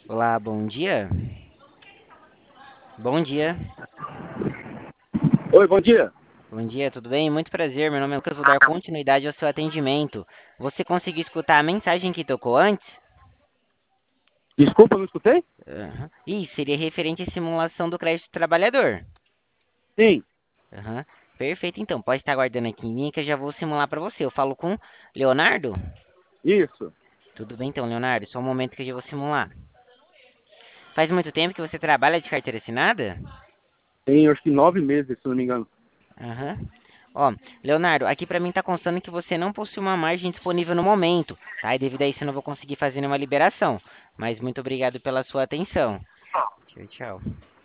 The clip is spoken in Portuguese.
Olá, bom dia. Bom dia. Oi, bom dia. Bom dia, tudo bem? Muito prazer. Meu nome é Lucas, vou dar continuidade ao seu atendimento. Você conseguiu escutar a mensagem que tocou antes? Desculpa, não escutei? Aham. Seria referente à simulação do crédito do trabalhador. Sim, Aham. Perfeito, então. Pode estar aguardando aqui em linha que eu já vou simular para você. Eu falo com Leonardo? isso. Tudo bem, então, Leonardo? Só um momento que eu já vou simular. Faz muito tempo que você trabalha de carteira assinada? Tem acho que 9 meses, se não me engano. Aham. Ó, Leonardo, aqui pra mim tá constando que você não possui uma margem disponível no momento, tá? E devido a isso eu não vou conseguir fazer nenhuma liberação. Mas muito obrigado pela sua atenção. Tchau, tchau.